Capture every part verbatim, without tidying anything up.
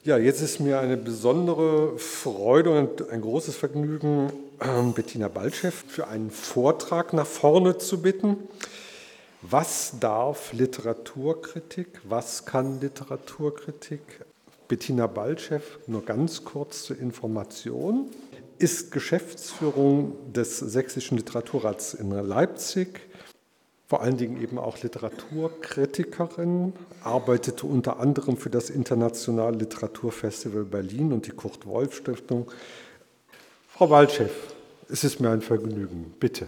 Ja, jetzt ist mir eine besondere Freude und ein großes Vergnügen, Bettina Baltschew für einen Vortrag nach vorne zu bitten. Was darf Literaturkritik? Was kann Literaturkritik? Bettina Baltschew, nur ganz kurz zur Information, ist Geschäftsführung des Sächsischen Literaturrats in Leipzig, vor allen Dingen eben auch Literaturkritikerin, arbeitete unter anderem für das Internationale Literaturfestival Berlin und die Kurt-Wolf-Stiftung. Frau Baltschew, es ist mir ein Vergnügen, bitte.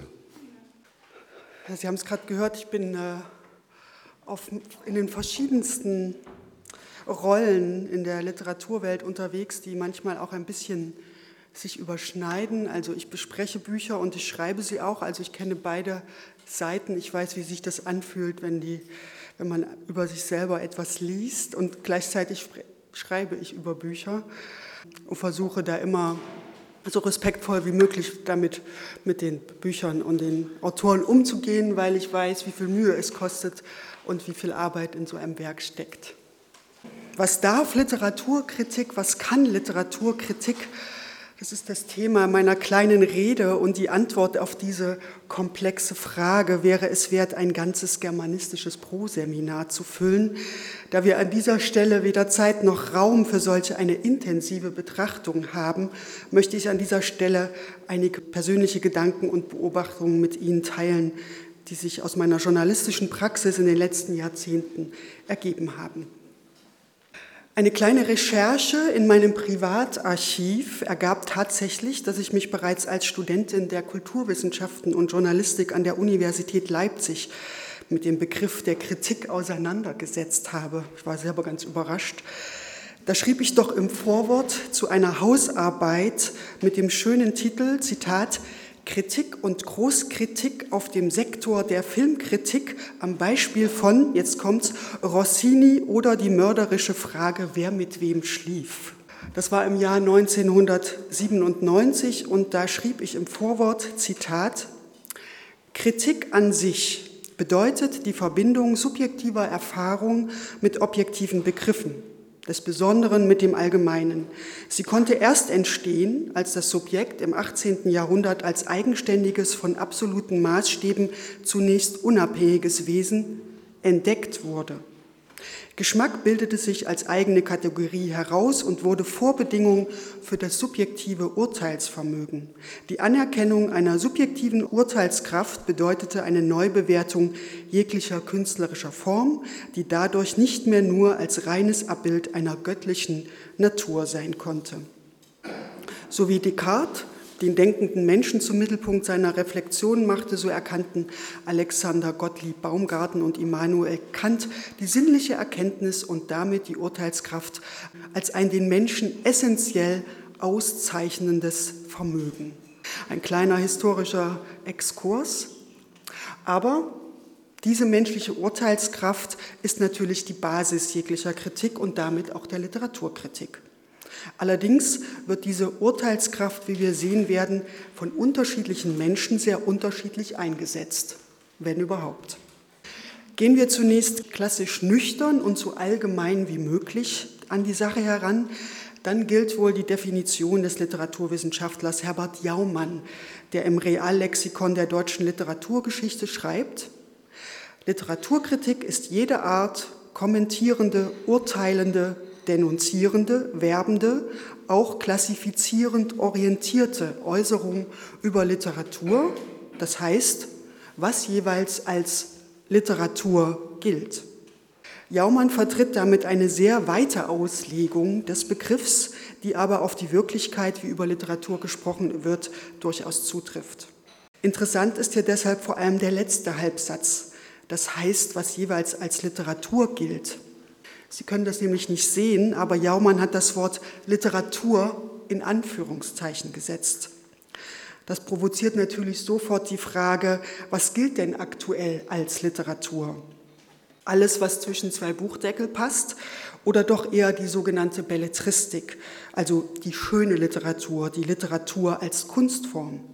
Sie haben es gerade gehört, ich bin äh, auf, in den verschiedensten Rollen in der Literaturwelt unterwegs, die manchmal auch ein bisschen sich überschneiden. Also ich bespreche Bücher und ich schreibe sie auch, also ich kenne beide Seiten. Ich weiß, wie sich das anfühlt, wenn, die, wenn man über sich selber etwas liest, und gleichzeitig schreibe ich über Bücher und versuche da immer so respektvoll wie möglich damit mit den Büchern und den Autoren umzugehen, weil ich weiß, wie viel Mühe es kostet und wie viel Arbeit in so einem Werk steckt. Was darf Literaturkritik, was kann Literaturkritik? Das ist das Thema meiner kleinen Rede, und die Antwort auf diese komplexe Frage wäre es wert, ein ganzes germanistisches Proseminar zu füllen. Da wir an dieser Stelle weder Zeit noch Raum für solche eine intensive Betrachtung haben, möchte ich an dieser Stelle einige persönliche Gedanken und Beobachtungen mit Ihnen teilen, die sich aus meiner journalistischen Praxis in den letzten Jahrzehnten ergeben haben. Eine kleine Recherche in meinem Privatarchiv ergab tatsächlich, dass ich mich bereits als Studentin der Kulturwissenschaften und Journalistik an der Universität Leipzig mit dem Begriff der Kritik auseinandergesetzt habe. Ich war selber ganz überrascht. Da schrieb ich doch im Vorwort zu einer Hausarbeit mit dem schönen Titel, Zitat, Kritik und Großkritik auf dem Sektor der Filmkritik am Beispiel von, jetzt kommt's, Rossini oder die mörderische Frage, wer mit wem schlief. Das war im Jahr neunzehnhundertsiebenundneunzig, und da schrieb ich im Vorwort, Zitat, Kritik an sich bedeutet die Verbindung subjektiver Erfahrung mit objektiven Begriffen, des Besonderen mit dem Allgemeinen. Sie konnte erst entstehen, als das Subjekt im achtzehnten Jahrhundert als eigenständiges, von absoluten Maßstäben zunächst unabhängiges Wesen entdeckt wurde. Geschmack bildete sich als eigene Kategorie heraus und wurde Vorbedingung für das subjektive Urteilsvermögen. Die Anerkennung einer subjektiven Urteilskraft bedeutete eine Neubewertung jeglicher künstlerischer Form, die dadurch nicht mehr nur als reines Abbild einer göttlichen Natur sein konnte. So wie Descartes den denkenden Menschen zum Mittelpunkt seiner Reflexion machte, so erkannten Alexander Gottlieb Baumgarten und Immanuel Kant die sinnliche Erkenntnis und damit die Urteilskraft als ein den Menschen essentiell auszeichnendes Vermögen. Ein kleiner historischer Exkurs, aber diese menschliche Urteilskraft ist natürlich die Basis jeglicher Kritik und damit auch der Literaturkritik. Allerdings wird diese Urteilskraft, wie wir sehen werden, von unterschiedlichen Menschen sehr unterschiedlich eingesetzt, wenn überhaupt. Gehen wir zunächst klassisch nüchtern und so allgemein wie möglich an die Sache heran, dann gilt wohl die Definition des Literaturwissenschaftlers Herbert Jaumann, der im Reallexikon der deutschen Literaturgeschichte schreibt, Literaturkritik ist jede Art kommentierende, urteilende, denunzierende, werbende, auch klassifizierend orientierte Äußerung über Literatur, das heißt, was jeweils als Literatur gilt. Jaumann vertritt damit eine sehr weite Auslegung des Begriffs, die aber auf die Wirklichkeit, wie über Literatur gesprochen wird, durchaus zutrifft. Interessant ist hier deshalb vor allem der letzte Halbsatz, das heißt, was jeweils als Literatur gilt. Sie können das nämlich nicht sehen, aber Jaumann hat das Wort Literatur in Anführungszeichen gesetzt. Das provoziert natürlich sofort die Frage, was gilt denn aktuell als Literatur? Alles, was zwischen zwei Buchdeckel passt, oder doch eher die sogenannte Belletristik, also die schöne Literatur, die Literatur als Kunstform?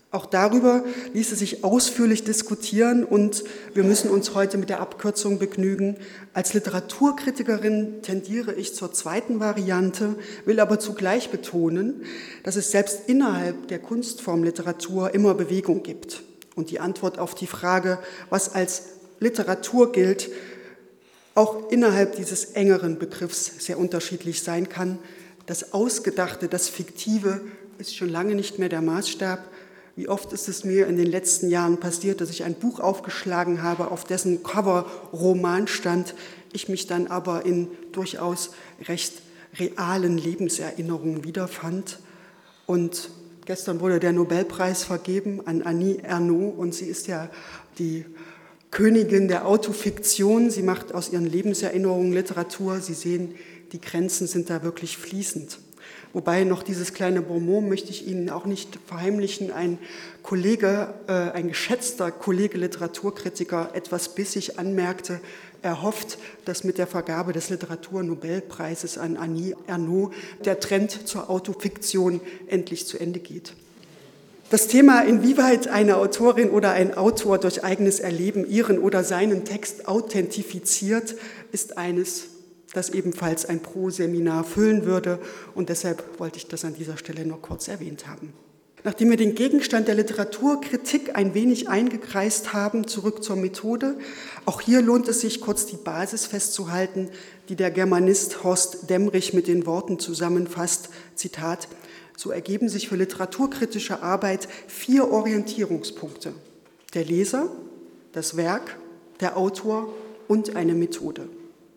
Auch darüber ließe sich ausführlich diskutieren und wir müssen uns heute mit der Abkürzung begnügen. Als Literaturkritikerin tendiere ich zur zweiten Variante, will aber zugleich betonen, dass es selbst innerhalb der Kunstform Literatur immer Bewegung gibt. Und die Antwort auf die Frage, was als Literatur gilt, auch innerhalb dieses engeren Begriffs sehr unterschiedlich sein kann. Das Ausgedachte, das Fiktive ist schon lange nicht mehr der Maßstab. Wie oft ist es mir in den letzten Jahren passiert, dass ich ein Buch aufgeschlagen habe, auf dessen Cover Roman stand, ich mich dann aber in durchaus recht realen Lebenserinnerungen wiederfand. Und gestern wurde der Nobelpreis vergeben an Annie Ernaux und sie ist ja die Königin der Autofiktion. Sie macht aus ihren Lebenserinnerungen Literatur. Sie sehen, die Grenzen sind da wirklich fließend. Wobei noch dieses kleine Bonbon möchte ich Ihnen auch nicht verheimlichen. Ein Kollege, äh, ein geschätzter Kollege Literaturkritiker etwas bissig anmerkte, er hofft, dass mit der Vergabe des Literaturnobelpreises an Annie Ernaux der Trend zur Autofiktion endlich zu Ende geht. Das Thema, inwieweit eine Autorin oder ein Autor durch eigenes Erleben ihren oder seinen Text authentifiziert, ist eines, das ebenfalls ein Pro-Seminar füllen würde. Und deshalb wollte ich das an dieser Stelle nur kurz erwähnt haben. Nachdem wir den Gegenstand der Literaturkritik ein wenig eingekreist haben, zurück zur Methode. Auch hier lohnt es sich, kurz die Basis festzuhalten, die der Germanist Horst Demmrich mit den Worten zusammenfasst, Zitat, so ergeben sich für literaturkritische Arbeit vier Orientierungspunkte. Der Leser, das Werk, der Autor und eine Methode.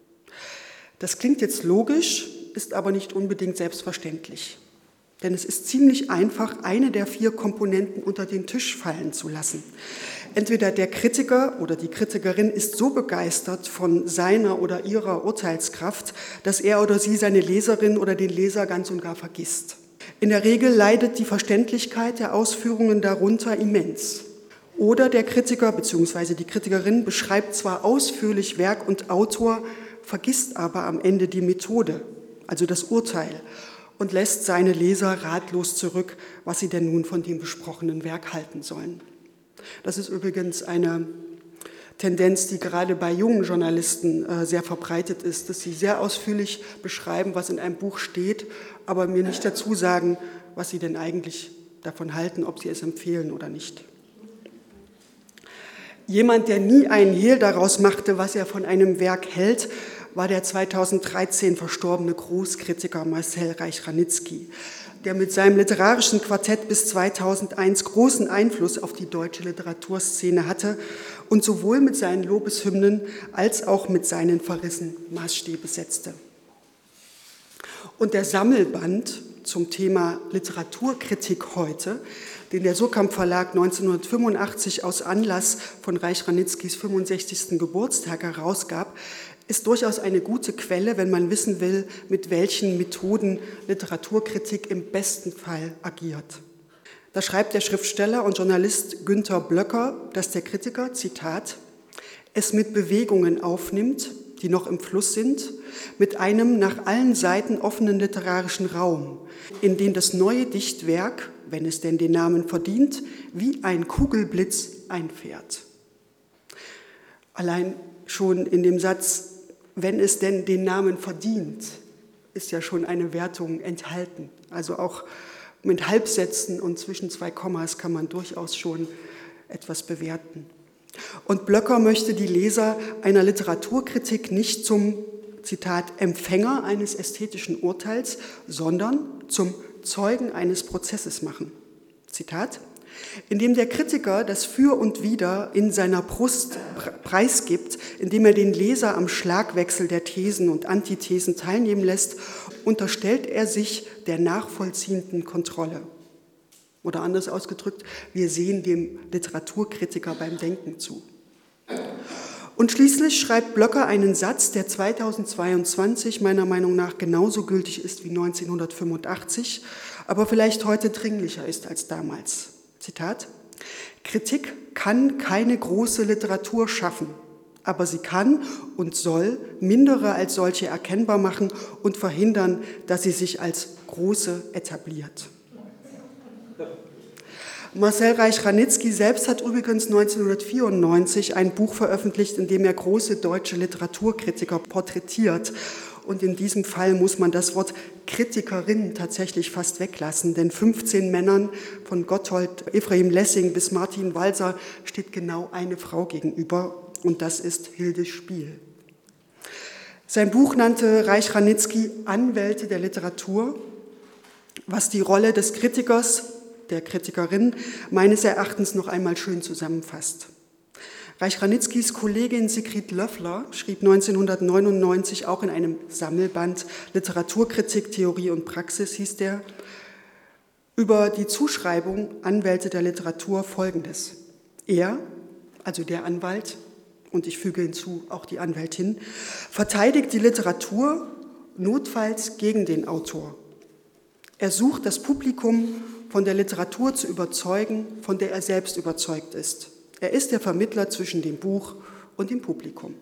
Das klingt jetzt logisch, ist aber nicht unbedingt selbstverständlich. Denn es ist ziemlich einfach, eine der vier Komponenten unter den Tisch fallen zu lassen. Entweder der Kritiker oder die Kritikerin ist so begeistert von seiner oder ihrer Urteilskraft, dass er oder sie seine Leserin oder den Leser ganz und gar vergisst. In der Regel leidet die Verständlichkeit der Ausführungen darunter immens. Oder der Kritiker bzw. die Kritikerin beschreibt zwar ausführlich Werk und Autor, vergisst aber am Ende die Methode, also das Urteil, und lässt seine Leser ratlos zurück, was sie denn nun von dem besprochenen Werk halten sollen. Das ist übrigens eine Tendenz, die gerade bei jungen Journalisten äh, sehr verbreitet ist, dass sie sehr ausführlich beschreiben, was in einem Buch steht, aber mir nicht dazu sagen, was sie denn eigentlich davon halten, ob sie es empfehlen oder nicht. Jemand, der nie einen Hehl daraus machte, was er von einem Werk hält, war der zweitausenddreizehn verstorbene Großkritiker Marcel Reich-Ranitzky, der mit seinem literarischen Quartett bis zweitausendeins großen Einfluss auf die deutsche Literaturszene hatte und sowohl mit seinen Lobeshymnen als auch mit seinen Verrissen Maßstäbe setzte. Und der Sammelband zum Thema Literaturkritik heute, den der Surkamp Verlag neunzehnhundertfünfundachtzig aus Anlass von Reich-Ranitzkys fünfundsechzigsten Geburtstag herausgab, ist durchaus eine gute Quelle, wenn man wissen will, mit welchen Methoden Literaturkritik im besten Fall agiert. Da schreibt der Schriftsteller und Journalist Günter Blöcker, dass der Kritiker, Zitat, es mit Bewegungen aufnimmt, die noch im Fluss sind, mit einem nach allen Seiten offenen literarischen Raum, in den das neue Dichtwerk, wenn es denn den Namen verdient, wie ein Kugelblitz einfährt. Allein schon in dem Satz, wenn es denn den Namen verdient, ist ja schon eine Wertung enthalten. Also auch mit Halbsätzen und zwischen zwei Kommas kann man durchaus schon etwas bewerten. Und Blöcker möchte die Leser einer Literaturkritik nicht zum, Zitat, Empfänger eines ästhetischen Urteils, sondern zum Zeugen eines Prozesses machen. Zitat, indem der Kritiker das Für und Wider in seiner Brust preisgibt, indem er den Leser am Schlagwechsel der Thesen und Antithesen teilnehmen lässt, unterstellt er sich der nachvollziehenden Kontrolle. Oder anders ausgedrückt, wir sehen dem Literaturkritiker beim Denken zu. Und schließlich schreibt Blöcker einen Satz, der zweitausendzweiundzwanzig meiner Meinung nach genauso gültig ist wie neunzehnhundertfünfundachtzig, aber vielleicht heute dringlicher ist als damals. Zitat, Kritik kann keine große Literatur schaffen, aber sie kann und soll mindere als solche erkennbar machen und verhindern, dass sie sich als große etabliert. Marcel Reich-Ranitzky selbst hat übrigens neunzehnhundertvierundneunzig ein Buch veröffentlicht, in dem er große deutsche Literaturkritiker porträtiert. Und in diesem Fall muss man das Wort Kritikerin tatsächlich fast weglassen, denn fünfzehn Männern von Gotthold Ephraim Lessing bis Martin Walser steht genau eine Frau gegenüber, und das ist Hilde Spiel. Sein Buch nannte Reich-Ranitzky Anwälte der Literatur, was die Rolle des Kritikers, der Kritikerin, meines Erachtens noch einmal schön zusammenfasst. Reich-Ranitzkys Kollegin Sigrid Löffler schrieb neunzehnhundertneunundneunzig auch in einem Sammelband Literaturkritik, Theorie und Praxis, hieß der, über die Zuschreibung Anwälte der Literatur Folgendes. Er, also der Anwalt, und ich füge hinzu auch die Anwältin, verteidigt die Literatur notfalls gegen den Autor. Er sucht das Publikum von der Literatur zu überzeugen, von der er selbst überzeugt ist. Er ist der Vermittler zwischen dem Buch und dem Publikum.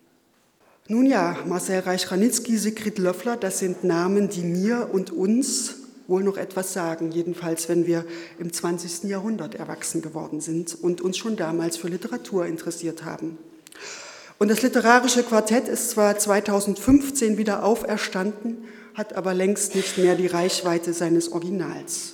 Nun ja, Marcel Reich-Ranitzky, Sigrid Löffler, das sind Namen, die mir und uns wohl noch etwas sagen, jedenfalls wenn wir im zwanzigsten Jahrhundert erwachsen geworden sind und uns schon damals für Literatur interessiert haben. Und das literarische Quartett ist zwar zweitausendfünfzehn wieder auferstanden, hat aber längst nicht mehr die Reichweite seines Originals.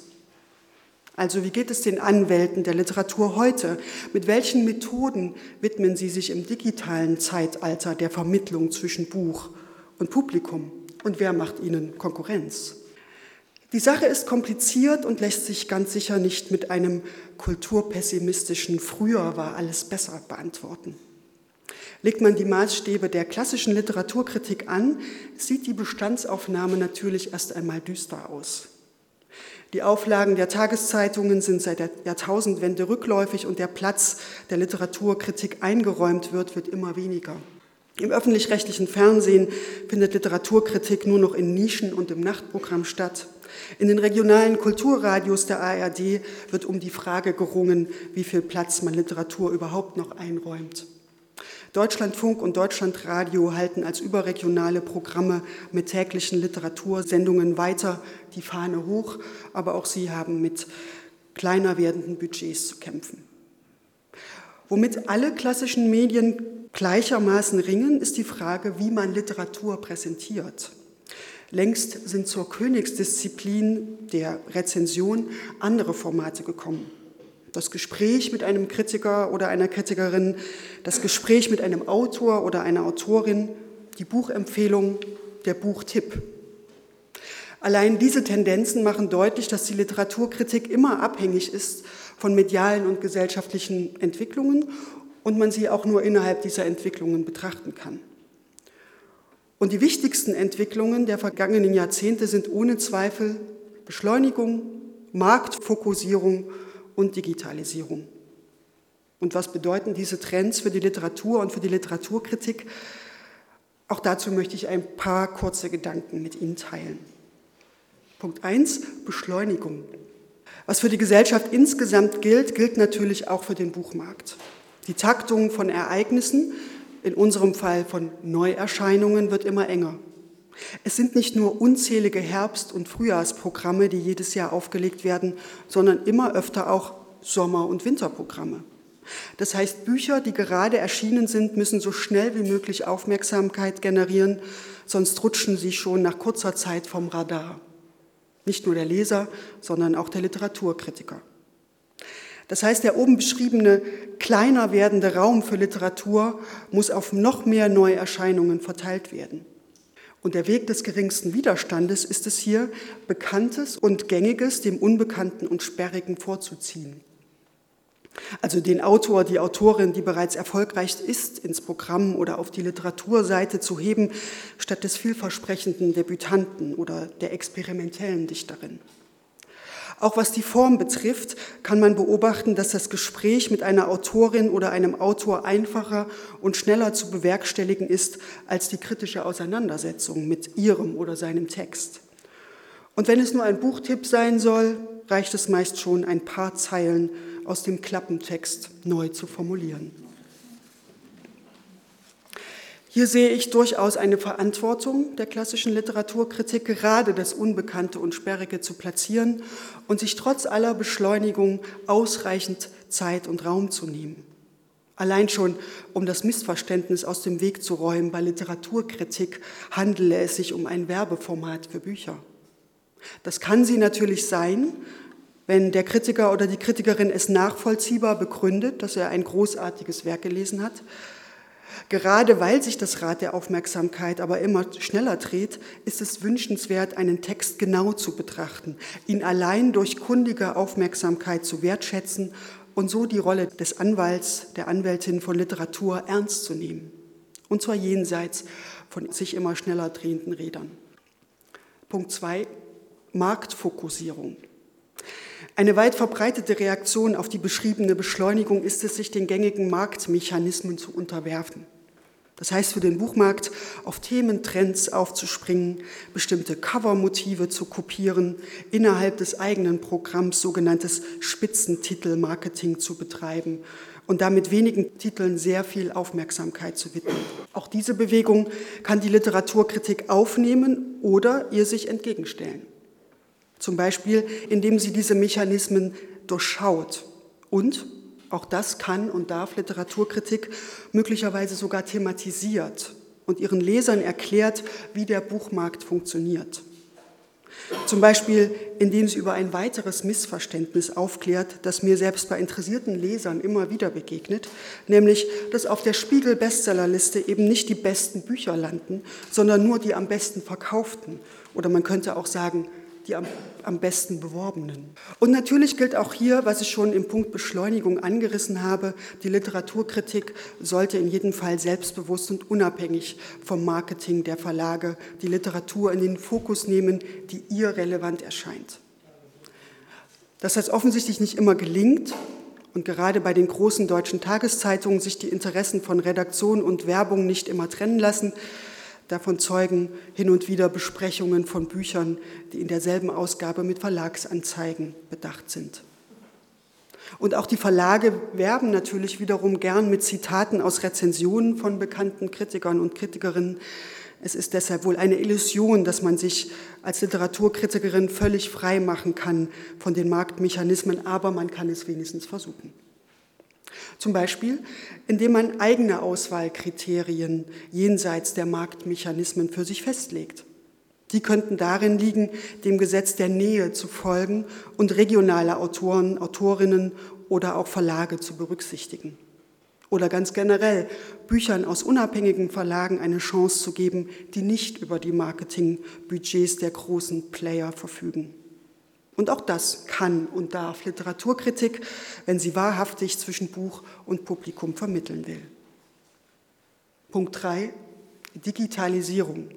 Also wie geht es den Anwälten der Literatur heute? Mit welchen Methoden widmen sie sich im digitalen Zeitalter der Vermittlung zwischen Buch und Publikum? Und wer macht ihnen Konkurrenz? Die Sache ist kompliziert und lässt sich ganz sicher nicht mit einem kulturpessimistischen Früher war alles besser beantworten. Legt man die Maßstäbe der klassischen Literaturkritik an, sieht die Bestandsaufnahme natürlich erst einmal düster aus. Die Auflagen der Tageszeitungen sind seit der Jahrtausendwende rückläufig und der Platz, der Literaturkritik eingeräumt wird, wird immer weniger. Im öffentlich-rechtlichen Fernsehen findet Literaturkritik nur noch in Nischen und im Nachtprogramm statt. In den regionalen Kulturradios der A R D wird um die Frage gerungen, wie viel Platz man Literatur überhaupt noch einräumt. Deutschlandfunk und Deutschlandradio halten als überregionale Programme mit täglichen Literatursendungen weiter die Fahne hoch, aber auch sie haben mit kleiner werdenden Budgets zu kämpfen. Womit alle klassischen Medien gleichermaßen ringen, ist die Frage, wie man Literatur präsentiert. Längst sind zur Königsdisziplin der Rezension andere Formate gekommen. Das Gespräch mit einem Kritiker oder einer Kritikerin, das Gespräch mit einem Autor oder einer Autorin, die Buchempfehlung, der Buchtipp. Allein diese Tendenzen machen deutlich, dass die Literaturkritik immer abhängig ist von medialen und gesellschaftlichen Entwicklungen und man sie auch nur innerhalb dieser Entwicklungen betrachten kann. Und die wichtigsten Entwicklungen der vergangenen Jahrzehnte sind ohne Zweifel Beschleunigung, Marktfokussierung und Digitalisierung. Und was bedeuten diese Trends für die Literatur und für die Literaturkritik? Auch dazu möchte ich ein paar kurze Gedanken mit Ihnen teilen. Punkt eins, Beschleunigung. Was für die Gesellschaft insgesamt gilt, gilt natürlich auch für den Buchmarkt. Die Taktung von Ereignissen, in unserem Fall von Neuerscheinungen, wird immer enger. Es sind nicht nur unzählige Herbst- und Frühjahrsprogramme, die jedes Jahr aufgelegt werden, sondern immer öfter auch Sommer- und Winterprogramme. Das heißt, Bücher, die gerade erschienen sind, müssen so schnell wie möglich Aufmerksamkeit generieren, sonst rutschen sie schon nach kurzer Zeit vom Radar. Nicht nur der Leser, sondern auch der Literaturkritiker. Das heißt, der oben beschriebene kleiner werdende Raum für Literatur muss auf noch mehr Neuerscheinungen verteilt werden. Und der Weg des geringsten Widerstandes ist es hier, Bekanntes und Gängiges dem Unbekannten und Sperrigen vorzuziehen. Also den Autor, die Autorin, die bereits erfolgreich ist, ins Programm oder auf die Literaturseite zu heben, statt des vielversprechenden Debütanten oder der experimentellen Dichterin. Auch was die Form betrifft, kann man beobachten, dass das Gespräch mit einer Autorin oder einem Autor einfacher und schneller zu bewerkstelligen ist als die kritische Auseinandersetzung mit ihrem oder seinem Text. Und wenn es nur ein Buchtipp sein soll, reicht es meist schon, ein paar Zeilen aus dem Klappentext neu zu formulieren. Hier sehe ich durchaus eine Verantwortung der klassischen Literaturkritik, gerade das Unbekannte und Sperrige zu platzieren und sich trotz aller Beschleunigung ausreichend Zeit und Raum zu nehmen. Allein schon, um das Missverständnis aus dem Weg zu räumen, bei Literaturkritik handele es sich um ein Werbeformat für Bücher. Das kann sie natürlich sein, wenn der Kritiker oder die Kritikerin es nachvollziehbar begründet, dass er ein großartiges Werk gelesen hat. Gerade weil sich das Rad der Aufmerksamkeit aber immer schneller dreht, ist es wünschenswert, einen Text genau zu betrachten, ihn allein durch kundige Aufmerksamkeit zu wertschätzen und so die Rolle des Anwalts, der Anwältin von Literatur ernst zu nehmen. Und zwar jenseits von sich immer schneller drehenden Rädern. Punkt zwei, Marktfokussierung. Eine weit verbreitete Reaktion auf die beschriebene Beschleunigung ist es, sich den gängigen Marktmechanismen zu unterwerfen. Das heißt, für den Buchmarkt auf Thementrends aufzuspringen, bestimmte Covermotive zu kopieren, innerhalb des eigenen Programms sogenanntes Spitzentitelmarketing zu betreiben und damit wenigen Titeln sehr viel Aufmerksamkeit zu widmen. Auch diese Bewegung kann die Literaturkritik aufnehmen oder ihr sich entgegenstellen. Zum Beispiel, indem sie diese Mechanismen durchschaut und, auch das kann und darf Literaturkritik, möglicherweise sogar thematisiert und ihren Lesern erklärt, wie der Buchmarkt funktioniert. Zum Beispiel, indem sie über ein weiteres Missverständnis aufklärt, das mir selbst bei interessierten Lesern immer wieder begegnet, nämlich, dass auf der Spiegel-Bestsellerliste eben nicht die besten Bücher landen, sondern nur die am besten verkauften. Oder man könnte auch sagen, die am, am besten beworbenen. Und natürlich gilt auch hier, was ich schon im Punkt Beschleunigung angerissen habe, die Literaturkritik sollte in jedem Fall selbstbewusst und unabhängig vom Marketing der Verlage die Literatur in den Fokus nehmen, die ihr relevant erscheint. Dass das offensichtlich nicht immer gelingt und gerade bei den großen deutschen Tageszeitungen sich die Interessen von Redaktion und Werbung nicht immer trennen lassen, davon zeugen hin und wieder Besprechungen von Büchern, die in derselben Ausgabe mit Verlagsanzeigen bedacht sind. Und auch die Verlage werben natürlich wiederum gern mit Zitaten aus Rezensionen von bekannten Kritikern und Kritikerinnen. Es ist deshalb wohl eine Illusion, dass man sich als Literaturkritikerin völlig frei machen kann von den Marktmechanismen, aber man kann es wenigstens versuchen. Zum Beispiel, indem man eigene Auswahlkriterien jenseits der Marktmechanismen für sich festlegt. Die könnten darin liegen, dem Gesetz der Nähe zu folgen und regionale Autoren, Autorinnen oder auch Verlage zu berücksichtigen. Oder ganz generell, Büchern aus unabhängigen Verlagen eine Chance zu geben, die nicht über die Marketingbudgets der großen Player verfügen. Und auch das kann und darf Literaturkritik, wenn sie wahrhaftig zwischen Buch und Publikum vermitteln will. Punkt drei, Digitalisierung.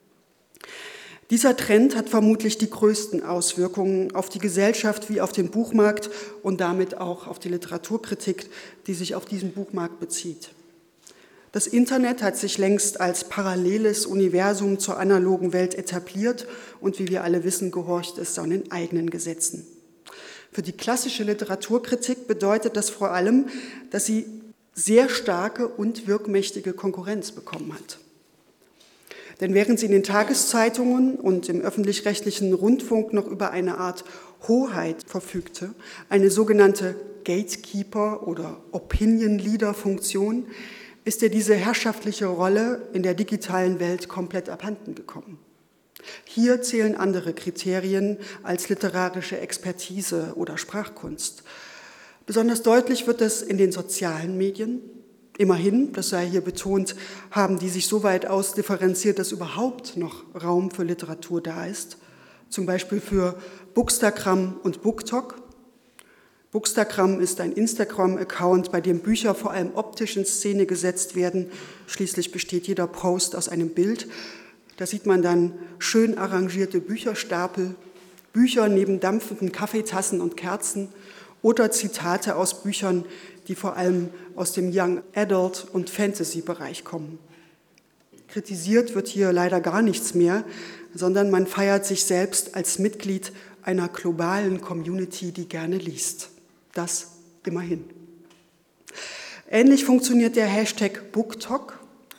Dieser Trend hat vermutlich die größten Auswirkungen auf die Gesellschaft wie auf den Buchmarkt und damit auch auf die Literaturkritik, die sich auf diesen Buchmarkt bezieht. Das Internet hat sich längst als paralleles Universum zur analogen Welt etabliert und wie wir alle wissen, gehorcht es seinen eigenen Gesetzen. Für die klassische Literaturkritik bedeutet das vor allem, dass sie sehr starke und wirkmächtige Konkurrenz bekommen hat. Denn während sie in den Tageszeitungen und im öffentlich-rechtlichen Rundfunk noch über eine Art Hoheit verfügte, eine sogenannte Gatekeeper- oder Opinion-Leader-Funktion, ist ihr diese herrschaftliche Rolle in der digitalen Welt komplett abhanden gekommen. Hier zählen andere Kriterien als literarische Expertise oder Sprachkunst. Besonders deutlich wird es in den sozialen Medien. Immerhin, das sei hier betont, haben die sich so weit ausdifferenziert, dass überhaupt noch Raum für Literatur da ist. Zum Beispiel für Bookstagram und BookTok. Bookstagram ist ein Instagram-Account, bei dem Bücher vor allem optisch in Szene gesetzt werden. Schließlich besteht jeder Post aus einem Bild. Da sieht man dann schön arrangierte Bücherstapel, Bücher neben dampfenden Kaffeetassen und Kerzen oder Zitate aus Büchern, die vor allem aus dem Young Adult und Fantasy-Bereich kommen. Kritisiert wird hier leider gar nichts mehr, sondern man feiert sich selbst als Mitglied einer globalen Community, die gerne liest. Das immerhin. Ähnlich funktioniert der Hashtag BookTok,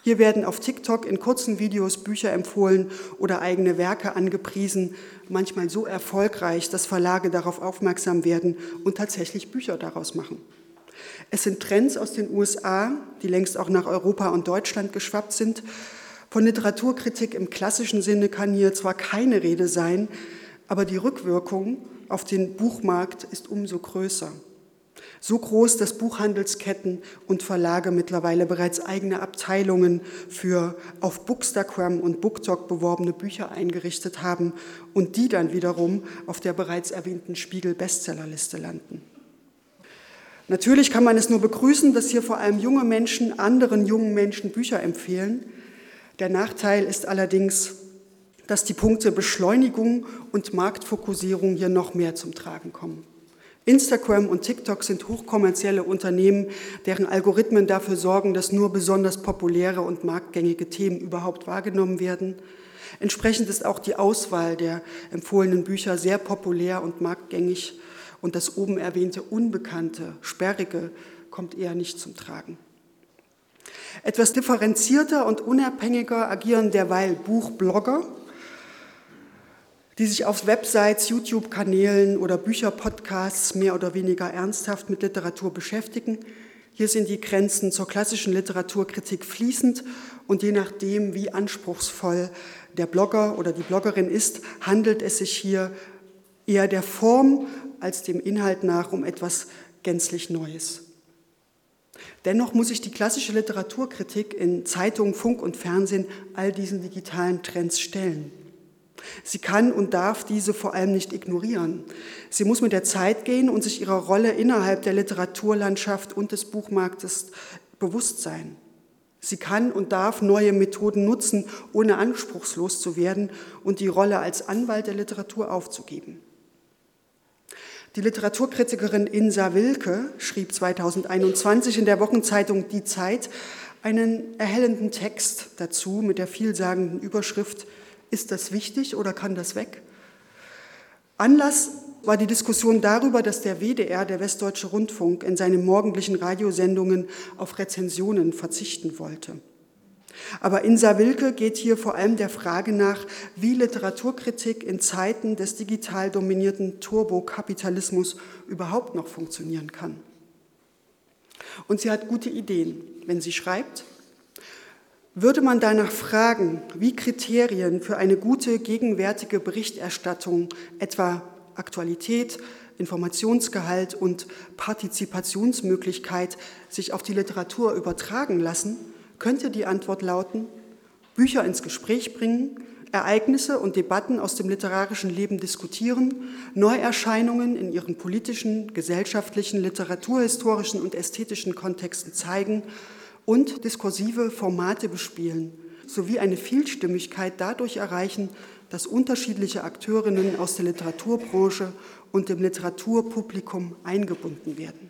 Hier werden auf TikTok in kurzen Videos Bücher empfohlen oder eigene Werke angepriesen, manchmal so erfolgreich, dass Verlage darauf aufmerksam werden und tatsächlich Bücher daraus machen. Es sind Trends aus den U S A, die längst auch nach Europa und Deutschland geschwappt sind. Von Literaturkritik im klassischen Sinne kann hier zwar keine Rede sein, aber die Rückwirkung auf den Buchmarkt ist umso größer. So groß, dass Buchhandelsketten und Verlage mittlerweile bereits eigene Abteilungen für auf Bookstagram und BookTok beworbene Bücher eingerichtet haben und die dann wiederum auf der bereits erwähnten Spiegel-Bestsellerliste landen. Natürlich kann man es nur begrüßen, dass hier vor allem junge Menschen anderen jungen Menschen Bücher empfehlen. Der Nachteil ist allerdings, dass die Punkte Beschleunigung und Marktfokussierung hier noch mehr zum Tragen kommen. Instagram und TikTok sind hochkommerzielle Unternehmen, deren Algorithmen dafür sorgen, dass nur besonders populäre und marktgängige Themen überhaupt wahrgenommen werden. Entsprechend ist auch die Auswahl der empfohlenen Bücher sehr populär und marktgängig und das oben erwähnte Unbekannte, Sperrige kommt eher nicht zum Tragen. Etwas differenzierter und unabhängiger agieren derweil Buchblogger, die sich auf Websites, YouTube-Kanälen oder Bücherpodcasts mehr oder weniger ernsthaft mit Literatur beschäftigen. Hier sind die Grenzen zur klassischen Literaturkritik fließend und je nachdem, wie anspruchsvoll der Blogger oder die Bloggerin ist, handelt es sich hier eher der Form als dem Inhalt nach um etwas gänzlich Neues. Dennoch muss sich die klassische Literaturkritik in Zeitung, Funk und Fernsehen all diesen digitalen Trends stellen. Sie kann und darf diese vor allem nicht ignorieren. Sie muss mit der Zeit gehen und sich ihrer Rolle innerhalb der Literaturlandschaft und des Buchmarktes bewusst sein. Sie kann und darf neue Methoden nutzen, ohne anspruchslos zu werden und die Rolle als Anwalt der Literatur aufzugeben. Die Literaturkritikerin Insa Wilke schrieb zweitausendeinundzwanzig in der Wochenzeitung Die Zeit einen erhellenden Text dazu mit der vielsagenden Überschrift „Ist das wichtig oder kann das weg?" Anlass war die Diskussion darüber, dass der W D R, der Westdeutsche Rundfunk, in seinen morgendlichen Radiosendungen auf Rezensionen verzichten wollte. Aber Insa Wilke geht hier vor allem der Frage nach, wie Literaturkritik in Zeiten des digital dominierten Turbokapitalismus überhaupt noch funktionieren kann. Und sie hat gute Ideen, wenn sie schreibt: Würde man danach fragen, wie Kriterien für eine gute gegenwärtige Berichterstattung, etwa Aktualität, Informationsgehalt und Partizipationsmöglichkeit, sich auf die Literatur übertragen lassen, könnte die Antwort lauten: Bücher ins Gespräch bringen, Ereignisse und Debatten aus dem literarischen Leben diskutieren, Neuerscheinungen in ihren politischen, gesellschaftlichen, literaturhistorischen und ästhetischen Kontexten zeigen und diskursive Formate bespielen, sowie eine Vielstimmigkeit dadurch erreichen, dass unterschiedliche Akteurinnen aus der Literaturbranche und dem Literaturpublikum eingebunden werden.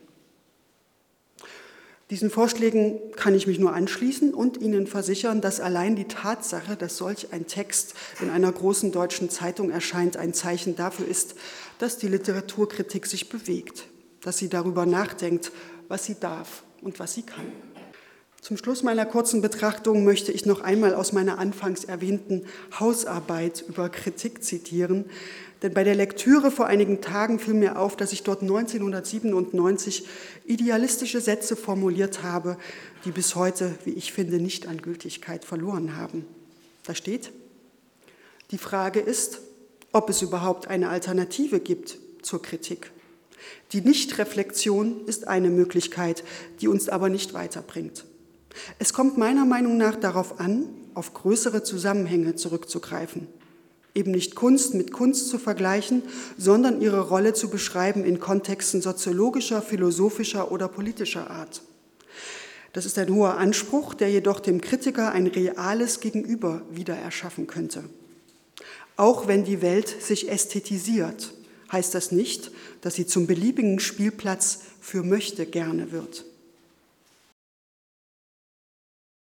Diesen Vorschlägen kann ich mich nur anschließen und Ihnen versichern, dass allein die Tatsache, dass solch ein Text in einer großen deutschen Zeitung erscheint, ein Zeichen dafür ist, dass die Literaturkritik sich bewegt, dass sie darüber nachdenkt, was sie darf und was sie kann. Zum Schluss meiner kurzen Betrachtung möchte ich noch einmal aus meiner anfangs erwähnten Hausarbeit über Kritik zitieren, denn bei der Lektüre vor einigen Tagen fiel mir auf, dass ich dort neunzehnhundertsiebenundneunzig idealistische Sätze formuliert habe, die bis heute, wie ich finde, nicht an Gültigkeit verloren haben. Da steht: Die Frage ist, ob es überhaupt eine Alternative gibt zur Kritik. Die Nichtreflexion ist eine Möglichkeit, die uns aber nicht weiterbringt. Es kommt meiner Meinung nach darauf an, auf größere Zusammenhänge zurückzugreifen. Eben nicht Kunst mit Kunst zu vergleichen, sondern ihre Rolle zu beschreiben in Kontexten soziologischer, philosophischer oder politischer Art. Das ist ein hoher Anspruch, der jedoch dem Kritiker ein reales Gegenüber wieder erschaffen könnte. Auch wenn die Welt sich ästhetisiert, heißt das nicht, dass sie zum beliebigen Spielplatz für Möchtegerne wird.